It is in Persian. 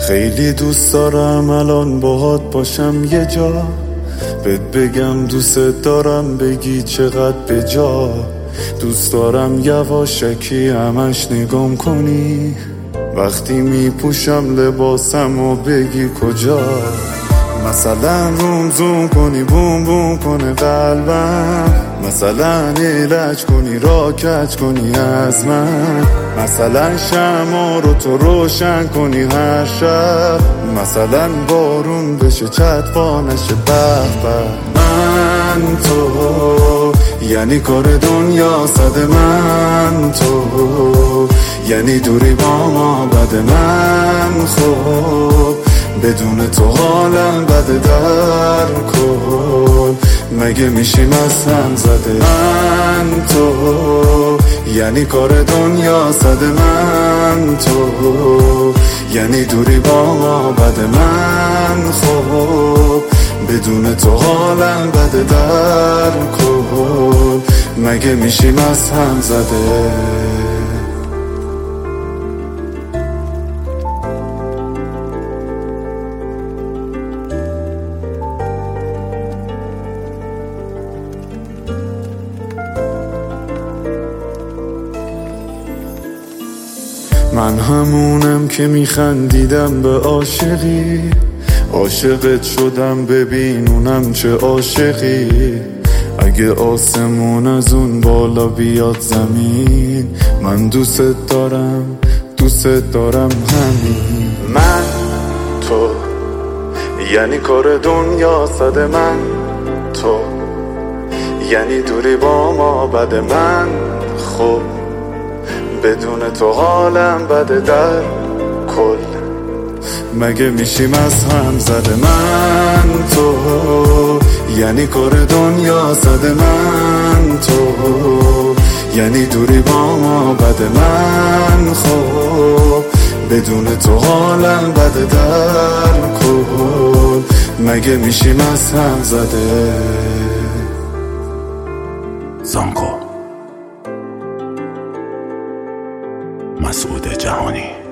خیلی دوست دارم الان باهات باشم یه جا، بهت بگم دوست دارم بگی چقدر به جا. دوست دارم یواشکی همش نگام کنی وقتی میپوشم لباسم و بگی کجا. مثلا روم زوم کنی بوم بوم کنه قلبم، مثلا ایلج کنی را کج کنی از من، مثلا شمع رو تو روشن کنی هر شب، مثلا بارون بشه چتپا نشه به به. من تو یعنی کار دنیا صد من تو، یعنی دوری با ما بد من خوب، بدون تو حالم بده در کل، مگه میشیم از هم زده. من تو یعنی کار دنیا صد من تو، یعنی دوری با ما بد من خوب، بدون تو حالم بده در کل، مگه میشیم از هم زده. من همونم که میخندیدم به عاشقی، عاشقت شدم ببین اونم چه عاشقی. اگه آسمون از اون بالا بیاد زمین، من دوست دارم همین. من تو یعنی کار دنیا صد من تو، یعنی دوری با ما بد من خوب، بدون تو حالم بده در کل، مگه میشیم از هم زده. من تو یعنی کار دنیا صد من تو، یعنی دوری با ما بد من خوب، بدون تو حالم بده در کل، مگه میشیم از هم زده. زانکو مسعود جهانی.